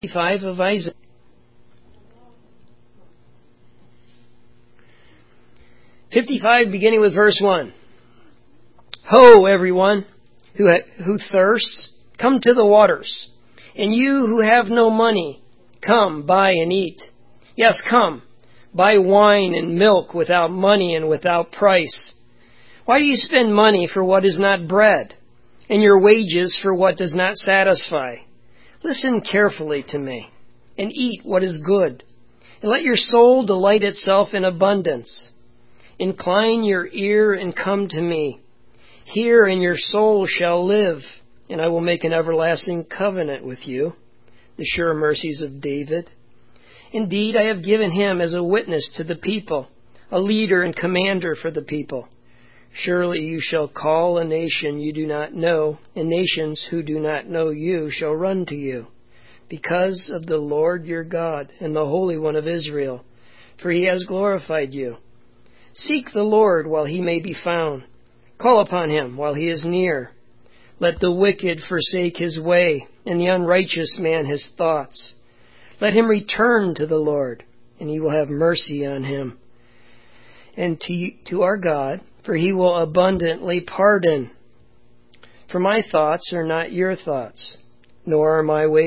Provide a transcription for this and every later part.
55 of Isaiah. Beginning with verse 1. Ho, everyone who thirsts, come to the waters. And you who have no money, come, buy and eat. Yes, come, buy wine and milk without money and without price. Why do you spend money for what is not bread, and your wages for what does not satisfy? Listen carefully to me, and eat what is good, and let your soul delight itself in abundance. Incline your ear and come to me. Hear, and your soul shall live, and I will make an everlasting covenant with you, the sure mercies of David. Indeed, I have given him as a witness to the people, a leader and commander for the people. Surely you shall call a nation you do not know, and nations who do not know you shall run to you, because of the Lord your God and the Holy One of Israel, for he has glorified you. Seek the Lord while he may be found. Call upon him while he is near. Let the wicked forsake his way, and the unrighteous man his thoughts. Let him return to the Lord, and he will have mercy on him. And to our God, for he will abundantly pardon. For my thoughts are not your thoughts, nor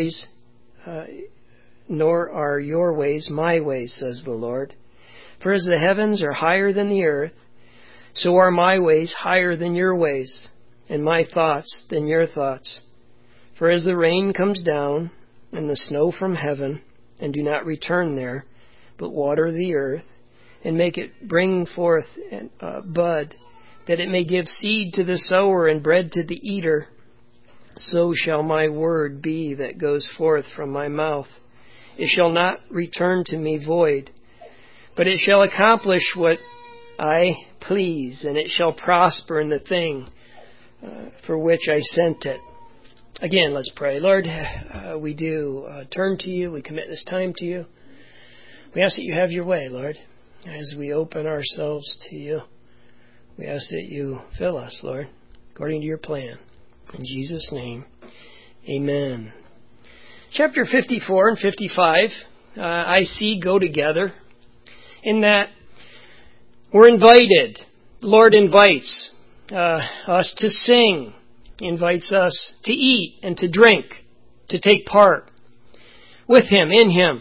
are your ways my ways, says the Lord. For as the heavens are higher than the earth, so are my ways higher than your ways, and my thoughts than your thoughts. For as the rain comes down, and the snow from heaven, and do not return there, but water the earth, and make it bring forth bud, that it may give seed to the sower and bread to the eater, so shall my word be that goes forth from my mouth. It shall not return to me void, but it shall accomplish what I please, and it shall prosper in the thing for which I sent it. Again, let's pray. Lord, we do turn to you. We commit this time to you. We ask that you have your way, Lord, as we open ourselves to you. We ask that you fill us, Lord, according to your plan. In Jesus' name, amen. Chapter 54 and 55, I see go together in that we're invited. The Lord invites us to sing, invites us to eat and to drink, to take part with Him, in Him.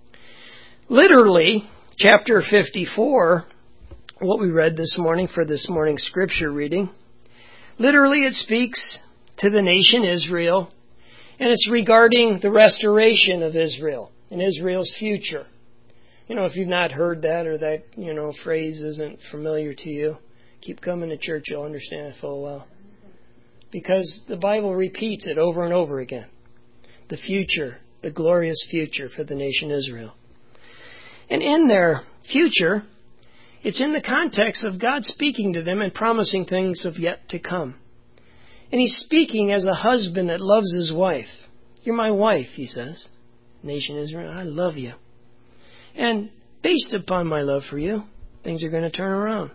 Literally, chapter 54, what we read this morning for this morning's scripture reading, literally it speaks to the nation Israel, and it's regarding the restoration of Israel and Israel's future. You know, if you've not heard that or that, phrase isn't familiar to you, keep coming to church, you'll understand it full well. Because the Bible repeats it over and over again. The future, the glorious future for the nation Israel. And in their future, it's in the context of God speaking to them and promising things of yet to come. And He's speaking as a husband that loves his wife. You're my wife, He says. Nation Israel, I love you. And based upon my love for you, things are going to turn around.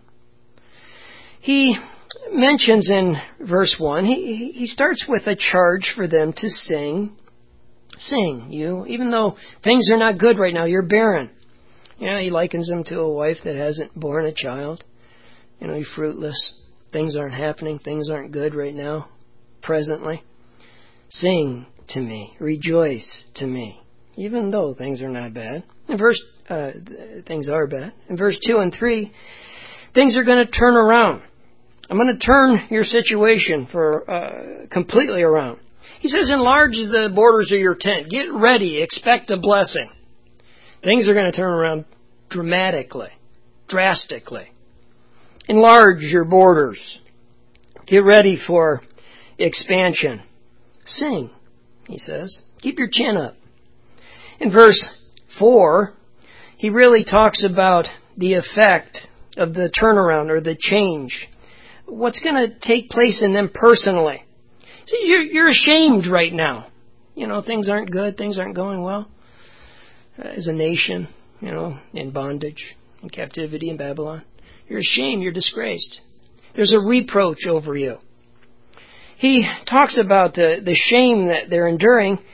He mentions in verse 1, he starts with a charge for them to sing. Sing, you. Even though things are not good right now, you're barren. He likens them to a wife that hasn't borne a child. You're fruitless. Things aren't happening. Things aren't good right now, presently. Sing to me. Rejoice to me. Even though things are not bad. Things are bad. In verse 2 and 3, things are going to turn around. I'm going to turn your situation completely around. He says, enlarge the borders of your tent. Get ready. Expect a blessing. Things are going to turn around dramatically, drastically. Enlarge your borders. Get ready for expansion. Sing, he says. Keep your chin up. In verse 4, he really talks about the effect of the turnaround or the change. What's going to take place in them personally. So you're ashamed right now. Things aren't good. Things aren't going well. As a nation, in bondage, in captivity in Babylon. You're ashamed. You're disgraced. There's a reproach over you. He talks about the shame that they're enduring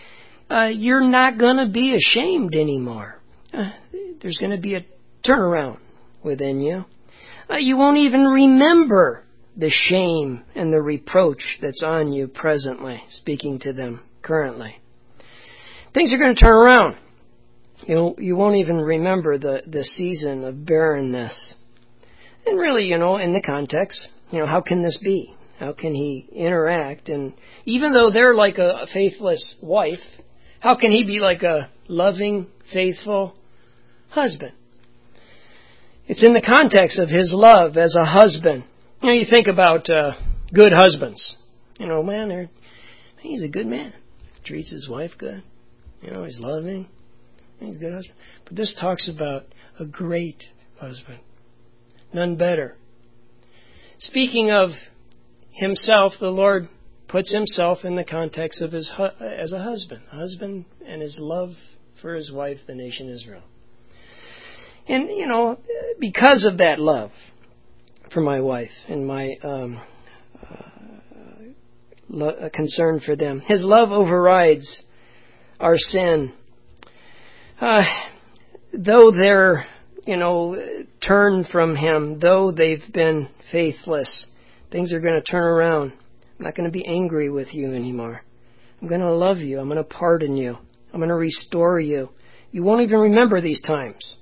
you're not going to be ashamed anymore. There's going to be a turnaround within you. You won't even remember the shame and the reproach that's on you presently, speaking to them currently. Things are going to turn around. You won't even remember the season of barrenness. And really, in the context, how can this be? How can he interact? And even though they're like a faithless wife, how can he be like a loving, faithful husband? It's in the context of his love as a husband. You think about good husbands. He's a good man. Treats his wife good. He's loving. He's a good husband. But this talks about a great husband. None better. Speaking of himself, the Lord puts himself in the context of as a husband and his love for his wife, the nation Israel. And, because of that love for my wife and my concern for them, his love overrides our sin. Though they're, turned from him, though they've been faithless, things are going to turn around. I'm not going to be angry with you anymore. I'm going to love you. I'm going to pardon you. I'm going to restore you. You won't even remember these times.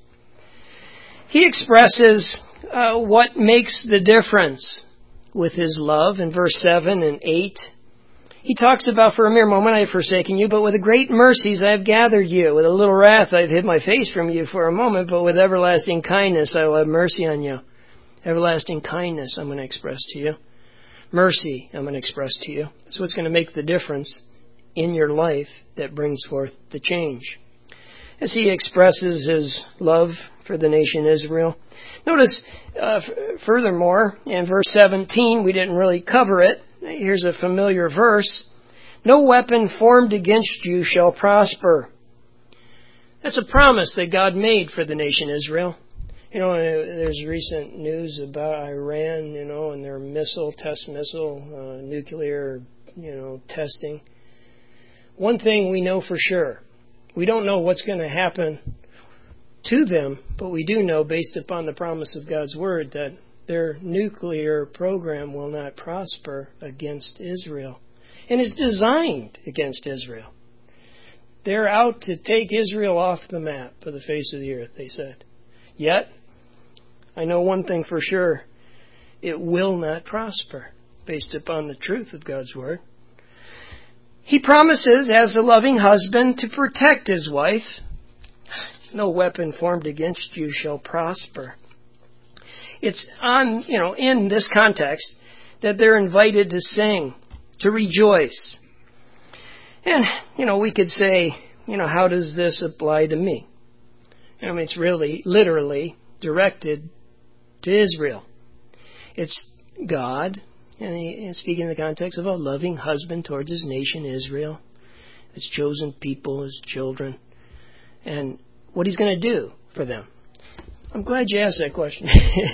He expresses what makes the difference with his love in verse 7 and 8. He talks about, for a mere moment I have forsaken you, but with great mercies I have gathered you. With a little wrath I have hid my face from you for a moment, but with everlasting kindness I will have mercy on you. Everlasting kindness I'm going to express to you. Mercy I'm going to express to you. That's what's going to make the difference in your life that brings forth the change. As he expresses his love for the nation Israel. Notice, furthermore, in verse 17, we didn't really cover it. Here's a familiar verse. No weapon formed against you shall prosper. That's a promise that God made for the nation Israel. There's recent news about Iran, and their test missile, nuclear, testing. One thing we know for sure. We don't know what's going to happen to them, but we do know, based upon the promise of God's Word, that their nuclear program will not prosper against Israel and is designed against Israel. They're out to take Israel off the map of the face of the earth, they said. Yet, I know one thing for sure. It will not prosper based upon the truth of God's Word. He promises, as a loving husband, to protect his wife. No weapon formed against you shall prosper. It's in this context that they're invited to sing, to rejoice. And, we could say, how does this apply to me? It's really, literally directed to Israel. It's God, and he's speaking in the context of a loving husband towards his nation, Israel, his chosen people, his children, and what he's going to do for them. I'm glad you asked that question.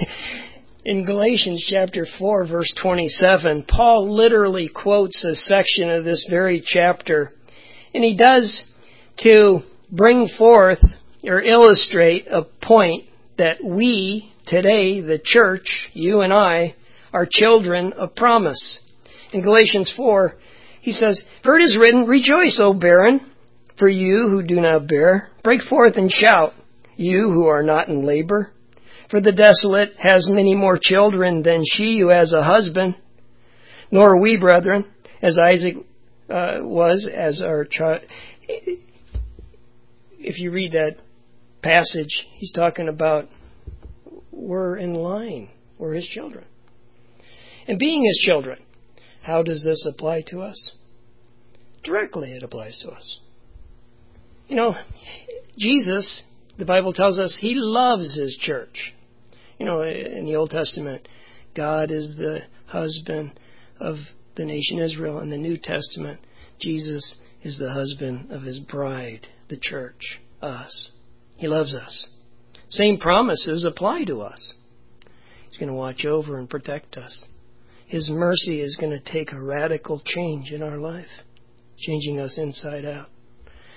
In Galatians chapter 4, verse 27, Paul literally quotes a section of this very chapter, and he does to bring forth or illustrate a point that we, today, the church, you and I, are children of promise. In Galatians 4, he says, For it is written, Rejoice, O barren, for you who do not bear. Break forth and shout, you who are not in labor. For the desolate has many more children than she who has a husband. Nor are we, brethren, as Isaac was, as our child. If you read that passage, he's talking about we're in line. We're his children. And being his children, how does this apply to us? Directly it applies to us. Jesus, the Bible tells us, he loves his church. In the Old Testament, God is the husband of the nation Israel. In the New Testament, Jesus is the husband of his bride, the church, us. He loves us. Same promises apply to us. He's going to watch over and protect us. His mercy is going to take a radical change in our life, changing us inside out.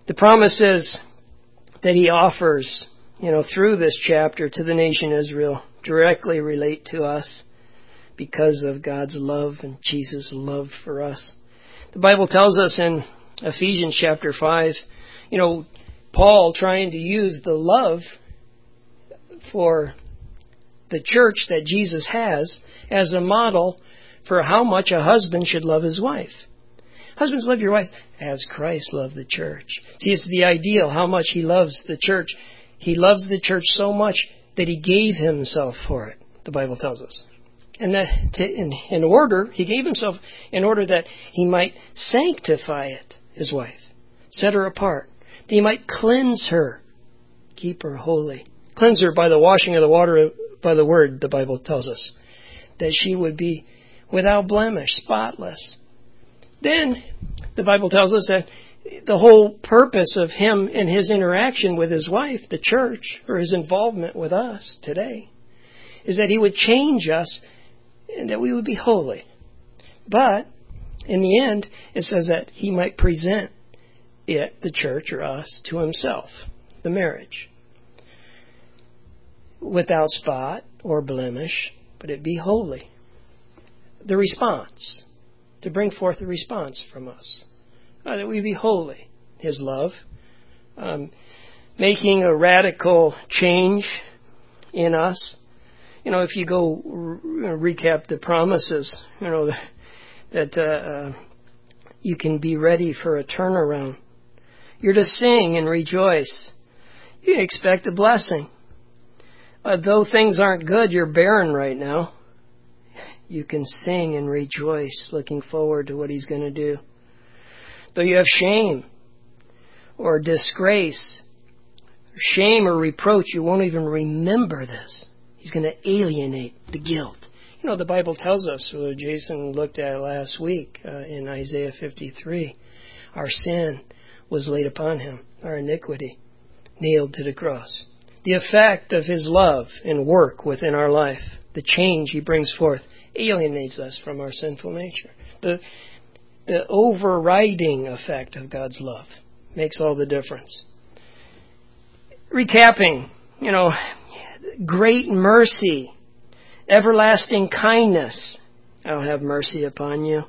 The promises that he offers, through this chapter to the nation Israel directly relate to us because of God's love and Jesus' love for us. The Bible tells us in Ephesians chapter 5, Paul trying to use the love for the church that Jesus has as a model for how much a husband should love his wife. Husbands, love your wives as Christ loved the church. See, it's the ideal, how much he loves the church. He loves the church so much that he gave himself for it, the Bible tells us. And that he gave himself in order that he might sanctify it, his wife, set her apart, that he might cleanse her, keep her holy. Cleanse her by the washing of the water, by the word, the Bible tells us, that she would be without blemish, spotless. Then, the Bible tells us that the whole purpose of him and his interaction with his wife, the church, or his involvement with us today, is that he would change us and that we would be holy. But, in the end, it says that he might present it, the church or us, to himself, the marriage, without spot or blemish, but it be holy. The response, to bring forth a response from us, that we be holy. His love, making a radical change in us. If you go recap the promises, that you can be ready for a turnaround. You're to sing and rejoice. You can expect a blessing. Though things aren't good, you're barren right now, you can sing and rejoice, looking forward to what he's going to do. Though you have shame or disgrace, shame or reproach, you won't even remember this. He's going to alienate the guilt. The Bible tells us, Jason looked at it last week in Isaiah 53, our sin was laid upon him, our iniquity nailed to the cross. The effect of his love and work within our life, the change he brings forth, alienates us from our sinful nature. The overriding effect of God's love makes all the difference. Recapping, great mercy, everlasting kindness, I'll have mercy upon you.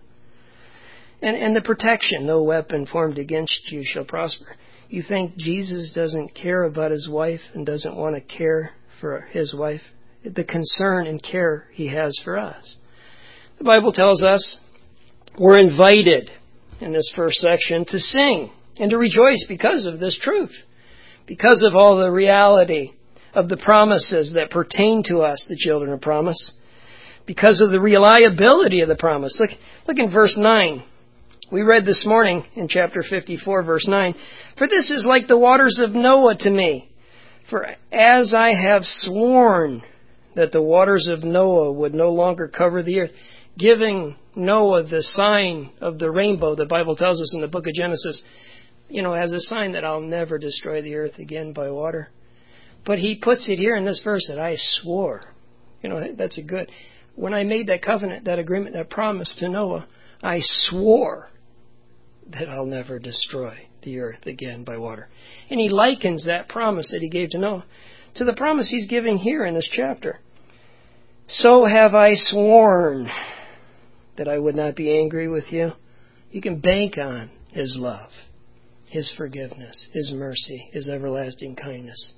And the protection, no weapon formed against you shall prosper. You think Jesus doesn't care about his wife and doesn't want to care for his wife? The concern and care he has for us. The Bible tells us we're invited in this first section to sing and to rejoice because of this truth, because of all the reality of the promises that pertain to us, the children of promise, because of the reliability of the promise. Look in verse 9. We read this morning in chapter 54, verse 9, "For this is like the waters of Noah to me. For as I have sworn that the waters of Noah would no longer cover the earth," giving Noah the sign of the rainbow, the Bible tells us in the book of Genesis, as a sign that I'll never destroy the earth again by water. But he puts it here in this verse that I swore. That's a good. When I made that covenant, that agreement, that promise to Noah, I swore that I'll never destroy the earth again by water. And he likens that promise that he gave to Noah to the promise he's giving here in this chapter. "So have I sworn that I would not be angry with you." You can bank on his love, his forgiveness, his mercy, his everlasting kindness.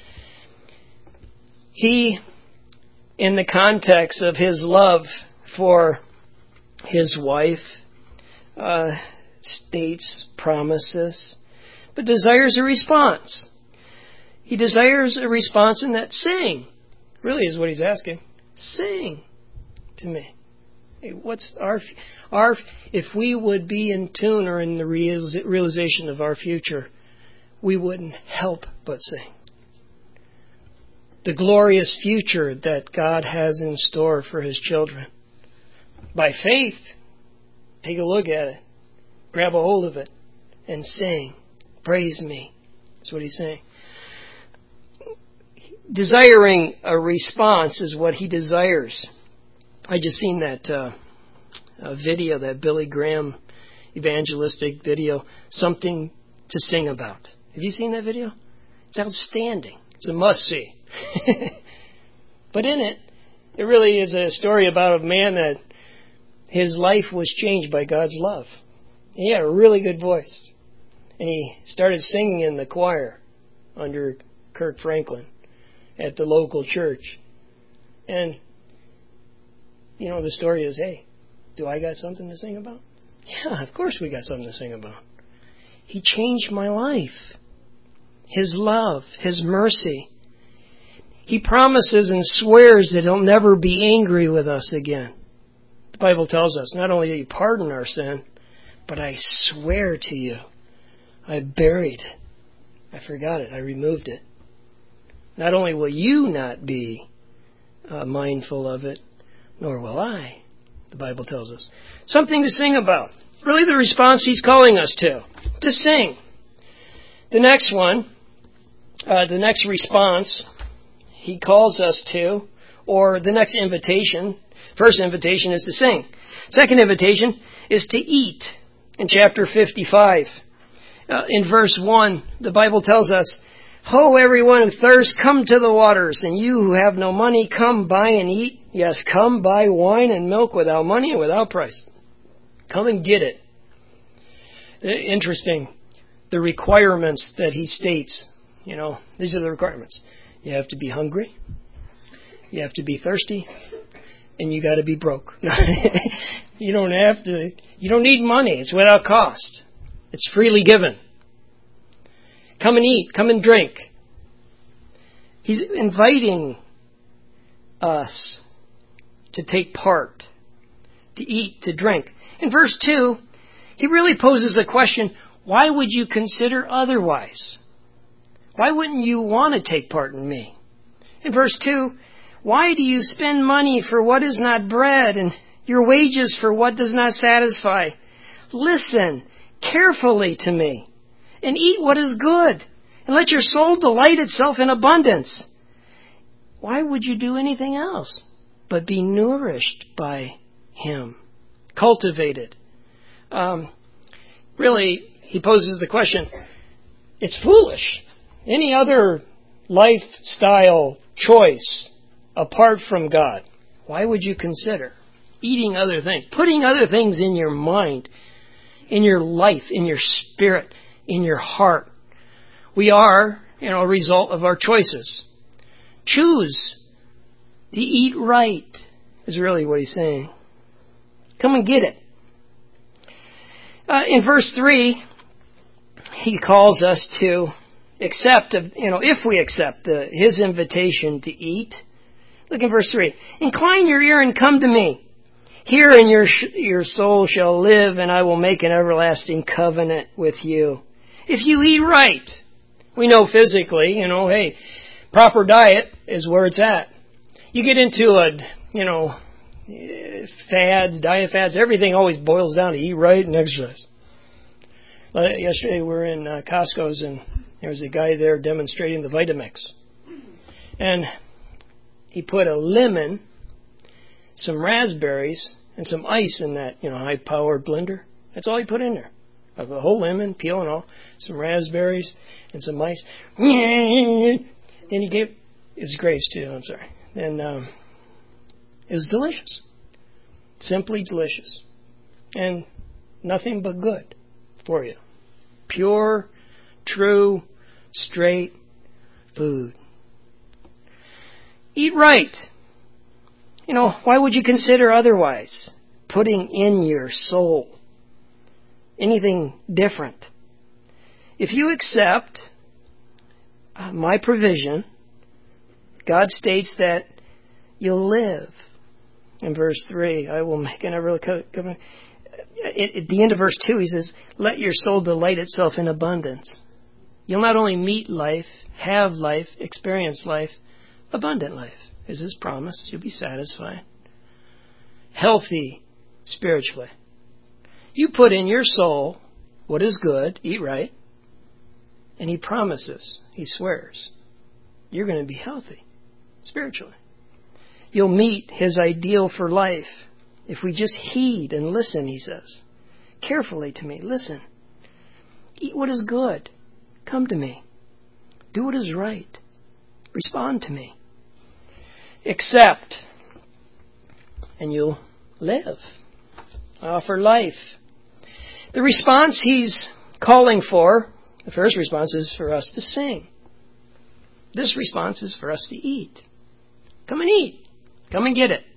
He, in the context of his love for his wife, states promises, but desires a response. He desires a response in that sing, really is what he's asking. Sing to me. Hey, what's if we would be in tune or in the realization of our future, we wouldn't help but sing. The glorious future that God has in store for his children. By faith, take a look at it. Grab a hold of it and sing. Praise me. That's what he's saying. Desiring a response is what he desires. I just seen that video, that Billy Graham evangelistic video, Something to sing about. Have you seen that video? It's outstanding. It's a must-see. But in it, it really is a story about a man that his life was changed by God's love. He had a really good voice. And he started singing in the choir under Kirk Franklin at the local church. And, you know, the story is, hey, do I got something to sing about? Yeah, of course we got something to sing about. He changed my life. His love, His mercy. He promises and swears that He'll never be angry with us again. The Bible tells us, not only do He pardon our sin, but I swear to you, I buried it. I forgot it. I removed it. Not only will you not be mindful of it, nor will I, the Bible tells us. Something to sing about. Really the response He's calling us to sing. The next one, the next response He calls us to, or the next invitation, first invitation is to sing. Second invitation is to eat. In chapter 55, in verse 1, the Bible tells us, Ho, everyone who thirsts, come to the waters, and you who have no money, come buy and eat. Yes, come buy wine and milk without money and without price. Come and get it. Interesting, the requirements that He states. You know, these are the requirements. You have to be hungry, you have to be thirsty, and you got to be broke. You don't have to. You don't need money. It's without cost. It's freely given. Come and eat. Come and drink. He's inviting us to take part, to eat, to drink. In verse 2, He really poses a question, why would you consider otherwise? Why wouldn't you want to take part in me? In verse 2, why do you spend money for what is not bread and your wages for what does not satisfy? Listen carefully to me and eat what is good and let your soul delight itself in abundance. Why would you do anything else but be nourished by Him, cultivated? Really, he poses the question, it's foolish. Any other lifestyle choice apart from God, why would you consider eating other things, putting other things in your mind, in your life, in your spirit, in your heart? We are, a result of our choices. Choose to eat right is really what he's saying. Come and get it. In verse 3, he calls us to accept, if we accept his invitation to eat. Look in verse 3. Incline your ear and come to me. Here and your soul shall live, and I will make an everlasting covenant with you. If you eat right, we know physically, hey, proper diet is where it's at. You get into diet fads, everything always boils down to eat right and exercise. Yesterday we were in Costco's, and there was a guy there demonstrating the Vitamix. And he put a lemon, some raspberries, and some ice in that, high-powered blender. That's all he put in there. A whole lemon, peel and all, some raspberries, and some ice. Then he gave, it's grapes too, I'm sorry. And it was delicious. Simply delicious. And nothing but good for you. Pure, true, straight food. Eat right. Why would you consider otherwise? Putting in your soul anything different. If you accept my provision, God states that you'll live. In verse 3, I will make an everlasting covenant. At the end of verse 2, he says, let your soul delight itself in abundance. You'll not only meet life, have life, experience life, abundant life is his promise. You'll be satisfied. Healthy spiritually. You put in your soul what is good, eat right, and he promises, he swears, you're going to be healthy spiritually. You'll meet his ideal for life if we just heed and listen, he says. Carefully to me, listen. Eat what is good. Come to me. Do what is right. Respond to me. Accept, and you'll live. Offer life. The response he's calling for, the first response is for us to sing. This response is for us to eat. Come and eat. Come and get it.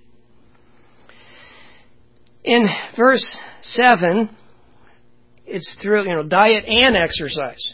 In verse 7, it's through, diet and exercise.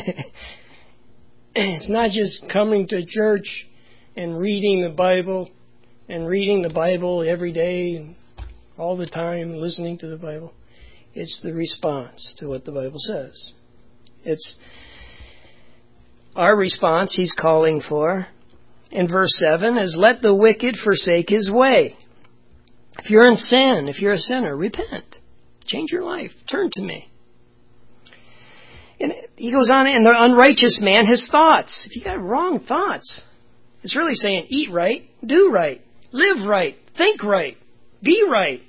It's not just coming to church and reading the Bible every day and all the time, listening to the Bible. It's the response to what the Bible says. It's our response he's calling for in verse 7 is, let the wicked forsake his way. If you're in sin, if you're a sinner, repent. Change your life. Turn to me. And he goes on, and the unrighteous man, his thoughts. If you got wrong thoughts, it's really saying eat right, do right, live right, think right, be right.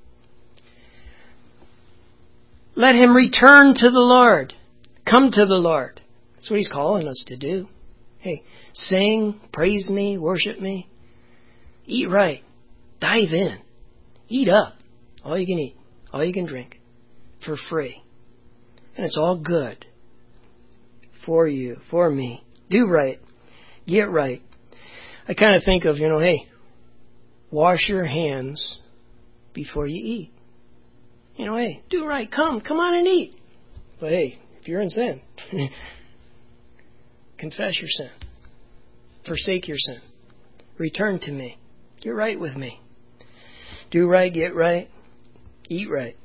Let him return to the Lord. Come to the Lord. That's what he's calling us to do. Hey, sing, praise me, worship me. Eat right. Dive in. Eat up. All you can eat. All you can drink. For free. And it's all good. For you. For me. Do right. Get right. I kind of think of, hey, wash your hands before you eat. Hey, do right. Come on and eat. But hey, if you're in sin, confess your sin. Forsake your sin. Return to me. Get right with me. Do right, get right, eat right.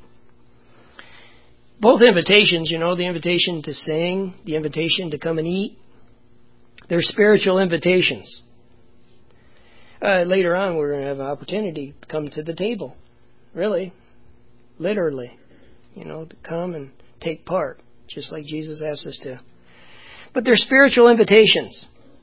Both invitations, the invitation to sing, the invitation to come and eat, they're spiritual invitations. Later on, we're going to have an opportunity to come to the table. Really. Literally. To come and take part, just like Jesus asked us to. But they're spiritual invitations.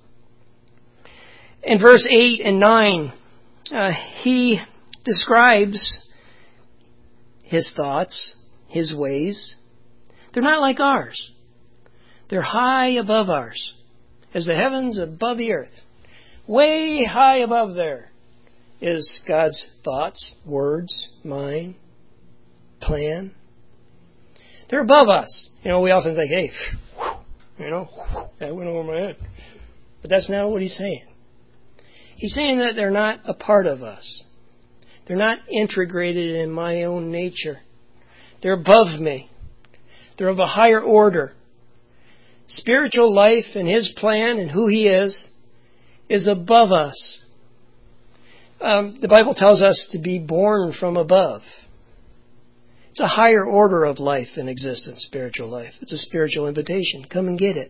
In verse 8 and 9, he describes his thoughts, his ways. They're not like ours. They're high above ours, as the heavens above the earth. Way high above there is God's thoughts, words, mind, plan. They're above us. We often think, hey, that went over my head. But that's not what he's saying. He's saying that they're not a part of us. They're not integrated in my own nature. They're above me. They're of a higher order. Spiritual life and his plan and who he is above us. The Bible tells us to be born from above. It's a higher order of life and existence, spiritual life. It's a spiritual invitation. Come and get it.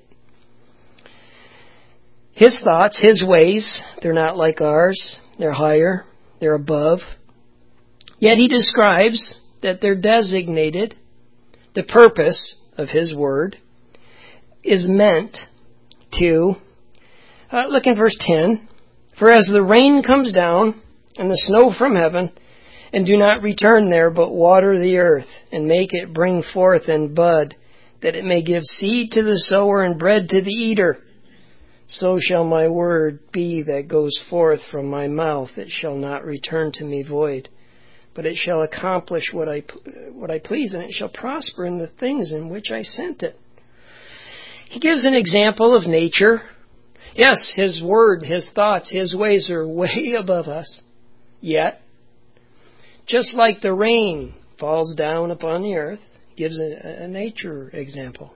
His thoughts, his ways, they're not like ours. They're higher. They're above. Yet he describes that they're designated. The purpose of his word is meant to, look in verse 10, for as the rain comes down and the snow from heaven, and do not return there, but water the earth, and make it bring forth and bud, that it may give seed to the sower and bread to the eater, so shall my word be that goes forth from my mouth. It shall not return to me void, but it shall accomplish what I please, and it shall prosper in the things in which I sent it. He gives an example of nature. Yes, his word, his thoughts, his ways are way above us. Yet, just like the rain falls down upon the earth, gives a natural example.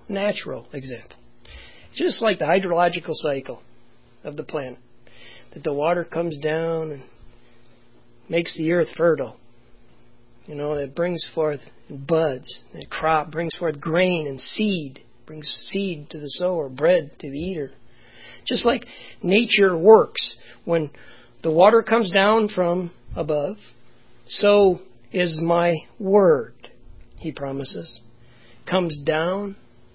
Just like the hydrological cycle of the planet, that the water comes down and makes the earth fertile. That brings forth buds, and crop brings forth grain and seed, brings seed to the sower, bread to the eater. Just like nature works, when the water comes down from above, so is my word, he promises. Comes down,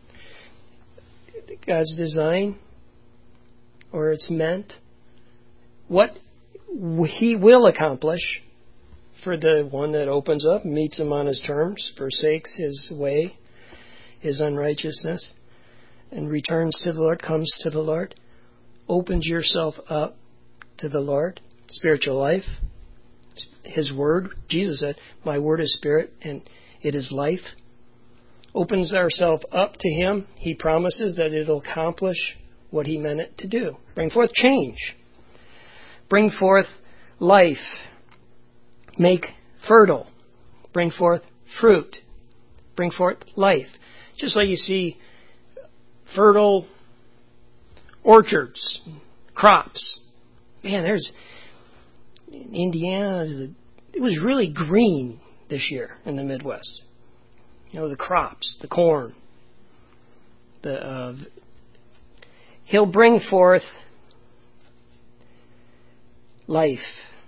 God's design, or it's meant, what he will accomplish for the one that opens up, meets him on his terms, forsakes his way, his unrighteousness and returns to the Lord, comes to the Lord, opens yourself up to the Lord, spiritual life, his word. Jesus said, my word is spirit and it is life. Opens ourselves up to him. He promises that it'll accomplish what he meant it to do. Bring forth change. Bring forth life. Make fertile. Bring forth fruit. Bring forth life. Just like you see fertile orchards, crops. Man, there's in Indiana, it was really green this year in the Midwest. You know, the crops, the corn. He'll bring forth life,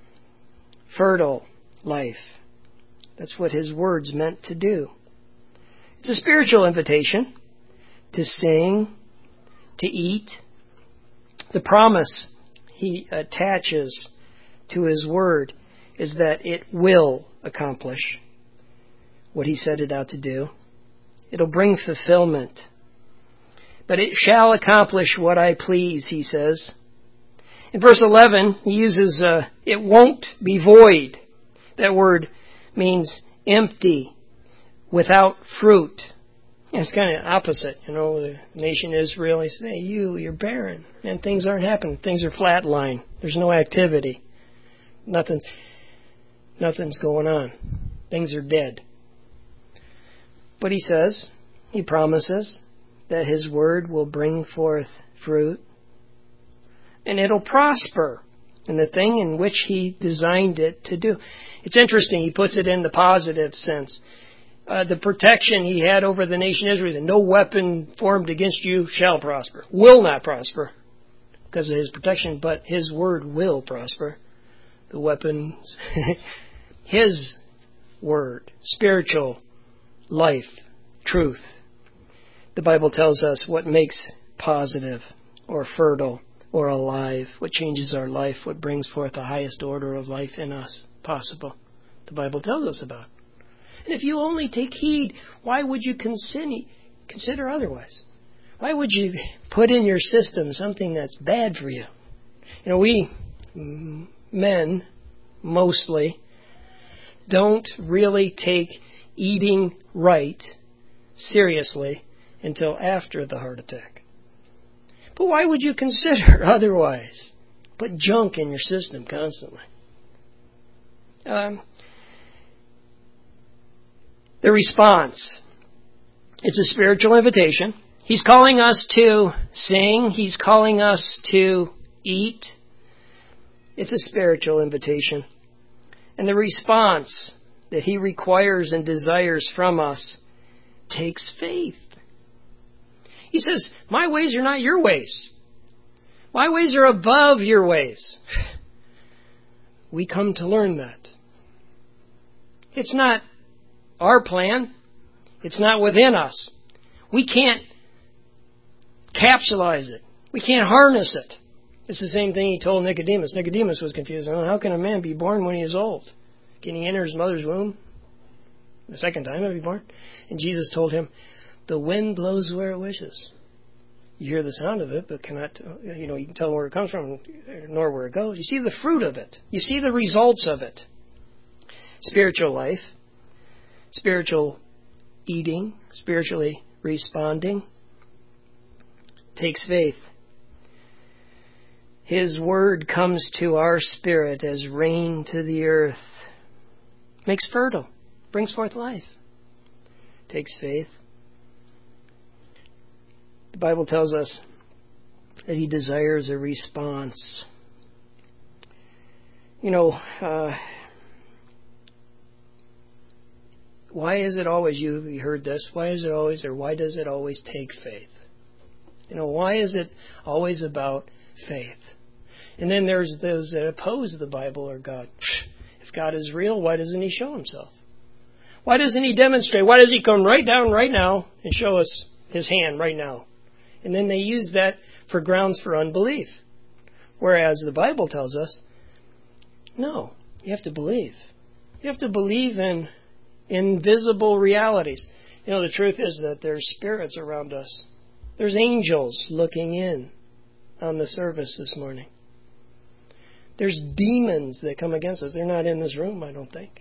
fertile life. That's what his word's meant to do. It's a spiritual invitation to sing, to eat. The promise he attaches to his word is that it will accomplish what he set it out to do. It'll bring fulfillment. But it shall accomplish what I please, he says. In verse 11, he uses, it won't be void. That word means empty, without fruit. And it's kind of opposite. You know, the nation Israel, he said, hey, you're barren. And things aren't happening. Things are flatline. There's no activity. Nothing's going on. Things are dead. But he says, he promises that his word will bring forth fruit. And it'll prosper in the thing in which he designed it to do. It's interesting, he puts it in the positive sense. The protection he had over the nation Israel, that no weapon formed against you shall prosper. Will not prosper because of his protection, but his word will prosper. The weapons, his word, spiritual life, truth. The Bible tells us what makes positive or fertile or alive, what changes our life, what brings forth the highest order of life in us possible. The Bible tells us about. And if you only take heed, why would you consider otherwise? Why would you put in your system something that's bad for you? You know, we men mostly don't really take eating right seriously until after the heart attack. But why would you consider otherwise? Put junk in your system constantly. The response. It's a spiritual invitation. He's calling us to sing. He's calling us to eat. It's a spiritual invitation. And the response that he requires and desires from us takes faith. He says, my ways are not your ways. My ways are above your ways. We come to learn that. It's not our plan. It's not within us. We can't capsulize it. We can't harness it. It's the same thing he told Nicodemus. Nicodemus was confused. Oh, how can a man be born when he is old? Can he enter his mother's womb? The second time he'll be born? And Jesus told him, the wind blows where it wishes. You hear the sound of it, but cannot, you can tell where it comes from, nor where it goes. You see the fruit of it. You see the results of it. Spiritual life, spiritual eating, spiritually responding, takes faith. His word comes to our spirit as rain to the earth. Makes fertile, brings forth life. Takes faith. The Bible tells us that he desires a response. Why is it always, you heard this, why is it always, or why does it always take faith? Why is it always about faith? And then there's those that oppose the Bible or God. If God is real, why doesn't he show himself? Why doesn't he demonstrate? Why does he come right down right now and show us his hand right now? And then they use that for grounds for unbelief. Whereas the Bible tells us, no, you have to believe. You have to believe in invisible realities. You know, the truth is that there's spirits around us. There's angels looking in on the service this morning. There's demons that come against us. They're not in this room, I don't think.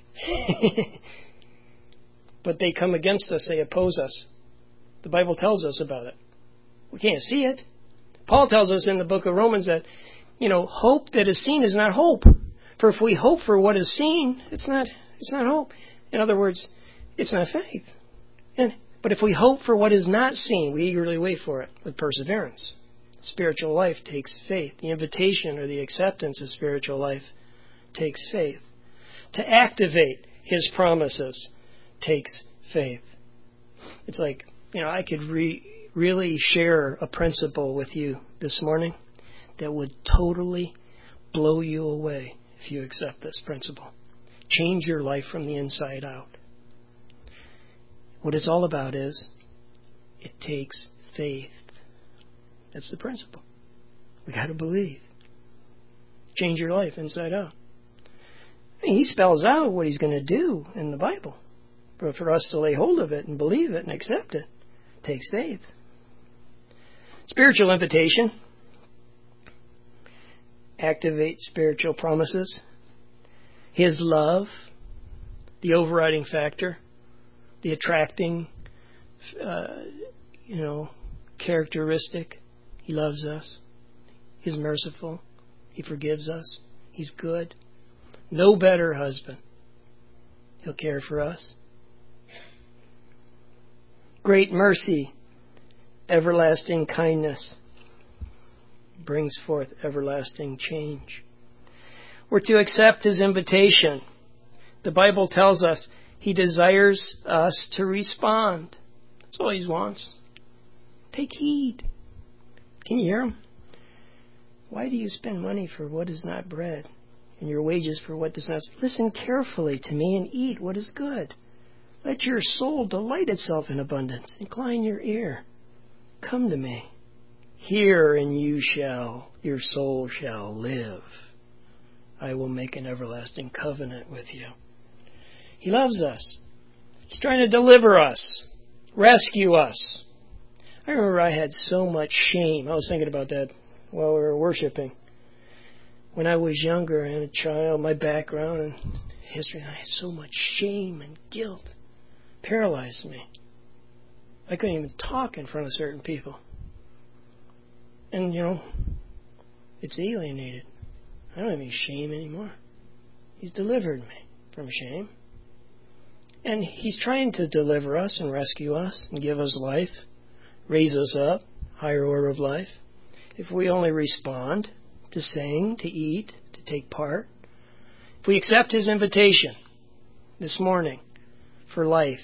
But they come against us. They oppose us. The Bible tells us about it. We can't see it. Paul tells us in the book of Romans that, hope that is seen is not hope. For if we hope for what is seen, it's not hope. In other words, it's not faith. But if we hope for what is not seen, we eagerly wait for it with perseverance. Spiritual life takes faith. The invitation or the acceptance of spiritual life takes faith. To activate His promises takes faith. It's like, I could really share a principle with you this morning that would totally blow you away if you accept this principle. Change your life from the inside out. What it's all about is it takes faith. That's the principle. We got to believe. Change your life inside out. He spells out what He's going to do in the Bible. But for us to lay hold of it and believe it and accept it takes faith. Spiritual invitation. Activate spiritual promises. His love, the overriding factor, the attracting, characteristic. He loves us. He's merciful. He forgives us. He's good. No better husband. He'll care for us. Great mercy, everlasting kindness brings forth everlasting change. We're to accept His invitation. The Bible tells us He desires us to respond. That's all He wants. Take heed. Can you hear Him? Why do you spend money for what is not bread, and your wages for what does not? Listen carefully to me and eat what is good. Let your soul delight itself in abundance. Incline your ear. Come to me. Hear, and your soul shall live. I will make an everlasting covenant with you. He loves us. He's trying to deliver us, rescue us. I remember I had so much shame. I was thinking about that while we were worshiping. When I was younger and a child, my background and history, I had so much shame and guilt. Paralyzed me. I couldn't even talk in front of certain people. And, it's alienated. I don't have any shame anymore. He's delivered me from shame. And He's trying to deliver us and rescue us and give us life, raise us up, higher order of life. If we only respond to sing, to eat, to take part. If we accept His invitation this morning for life,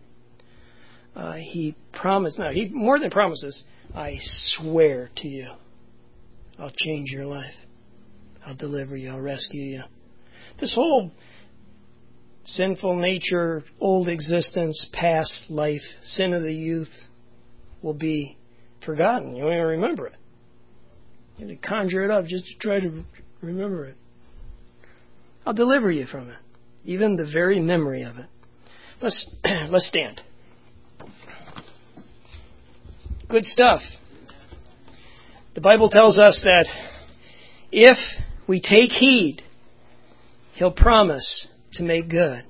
He promised, no, He more than promises, I swear to you, I'll change your life. I'll deliver you. I'll rescue you. This whole sinful nature, old existence, past life, sin of the youth will be forgotten. You won't even remember it. You have to conjure it up just to try to remember it. I'll deliver you from it, even the very memory of it. Let's stand. Good stuff. The Bible tells us that if we take heed, He'll promise to make good.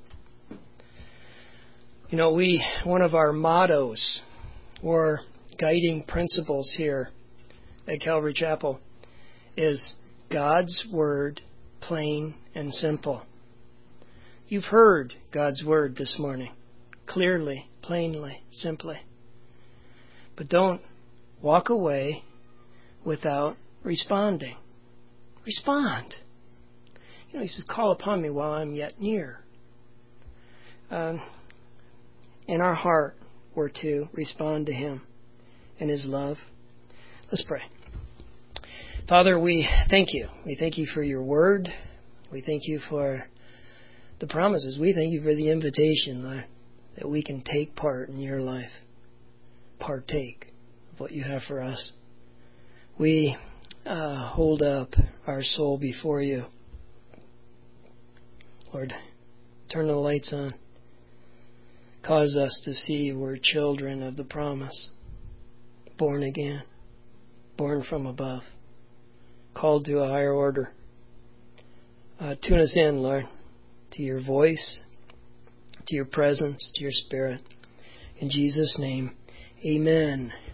One of our mottos or guiding principles here at Calvary Chapel is God's Word, plain and simple. You've heard God's Word this morning, clearly, plainly, simply. But don't walk away without responding. Respond. He says, call upon me while I'm yet near. In our heart, we're to respond to Him and His love. Let's pray. Father, we thank You. We thank You for Your Word. We thank You for the promises. We thank You for the invitation, Lord, that we can take part in Your life. Partake of what You have for us. We hold up our soul before You. Lord, turn the lights on. Cause us to see we're children of the promise, born again, born from above, called to a higher order. Tune us in, Lord, to your voice, to your presence, to your spirit. In Jesus' name, amen.